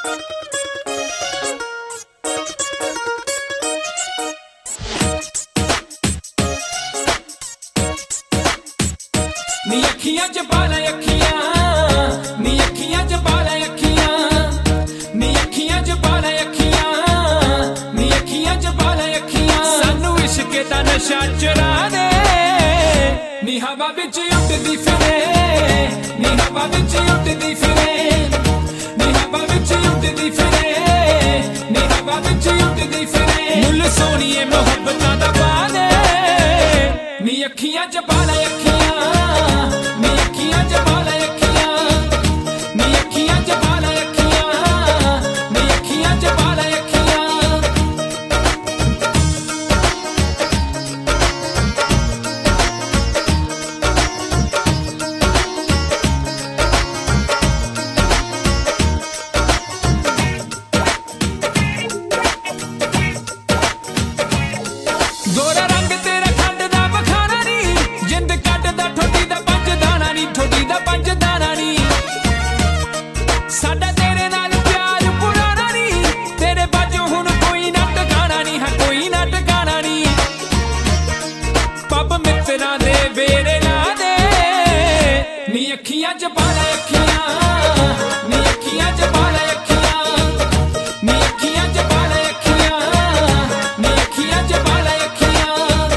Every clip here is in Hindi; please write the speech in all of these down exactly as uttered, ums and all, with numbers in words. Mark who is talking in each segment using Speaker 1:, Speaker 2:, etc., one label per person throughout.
Speaker 1: नी अखियां च पाला अखियां, नी अखियां च पाला अखियां, नी अखियां च पाला अखियां, नी अखियां च पाला अखियां। सानू इश्क दा नशा चढ़ा दे, नी हवा विच उड़दी फिरे, नी हवा विच उड़दी फिरे, नी हवा विच उड़दी फिरे, नी हवा विच उड़दी फिरे। मुल सोहणिए मोहब्बतां दा पा दे, नी अखियां च पाला अखियां, नी अखियां च पाला अखियां, नी अखियां च पाला अखियां, नी अखियां च पाला अखियां। गोरा रंग तेरा खंड दा बखाना नी, जिंद कटदा ठोडी दा पंज दाना नी, ठोडी दा पंज दाना नी। साडा तेरे नाल प्यार पुराना नी, तेरे बाजू हुण कोई ना टकाना नी, हाँ कोई ना टकाना नी। पब मित्रां दे वेड़े ला दे, नी अखियां च पाला अखियां, नी अखियां च पाला अखियां, नी अखियां च पाला अखियां, नी अखियां च पाला अखियां।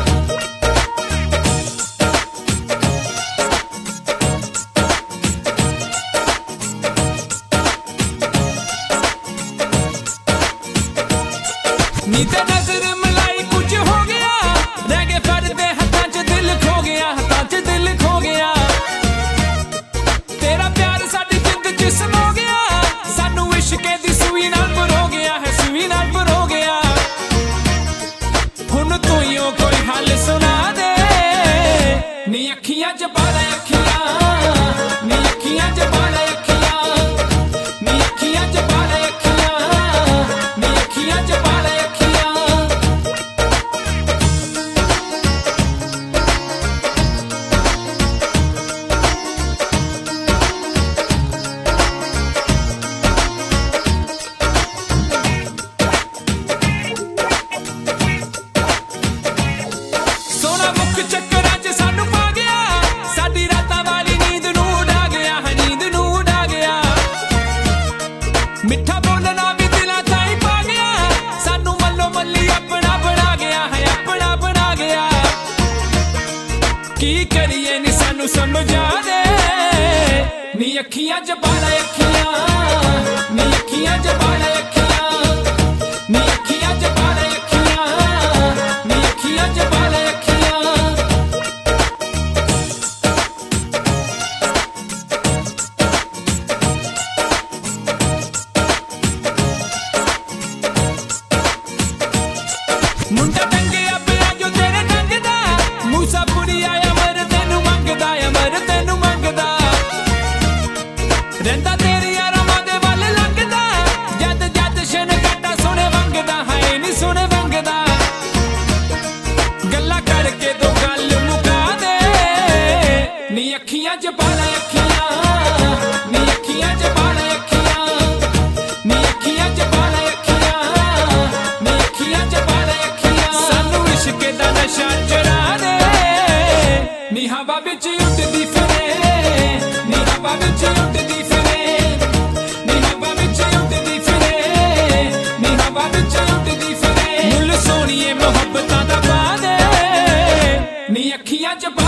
Speaker 1: नी ते नजर मलाई कुछ हो गया, रह गए फड़दे हत्थां च दिल खो गया, हत्थां च दिल खो गया। तेरा प्यार साडी जिंद जिस्म हो गया, सानू इश्के दी सूई नाल भरो गया है, सूई नाल भरो गया। हुण तू ही ओ कोई हल सुना दे, नी अखियां च पाला अखियां, नी अखियां च पाला अखियां, नी अखियां च पाला अखियां, नी अखियां च पाला अखियां। सोना मुख चक्करां च सानू पा गया, साडी रातां वाली नींद नू उड़ा गया है, नींद नू उड़ा गया। मिठा बोलना भी दिलां ताईं पा गया, सानू मल्लो मल्ली अपना बना गया है, अपना बना गया। की करिए नी सानू समझा दे, नी अखियां च पाला अखियां, नी अखियां च पाला अखियां, नी अखियां च पाला अखियां, नी अखियां च पाला अखियां। मुंडा टंगिया पिया जो तेरे ढंग दा, मूसा पुरी आया मर तेनू मंगदा, अमर तेनू मंगदा। रहिंदा तेरी यारां दे वल लंघदा, जद जद शन काटा सुने वंगदा, हाय नी सुने वंगदा। गल्लां करके दो गल मुका दे, नी अखियां च पाला अखियां, नी अखियां च पाला अखियां, नी अखियां च पाला अखियां, नी अखियां च पाला अखियां। सानू इश्क दा नशा चढ़ा दे, नी हवा विच उड़दी फिरे, नी हवा विच उड़दी फिरे, नी हवा विच उड़दी फिरे, नी हवा विच उड़दी फिरे। मुल सोहणिए मोहब्बतां दा पा दे, नी अखियां च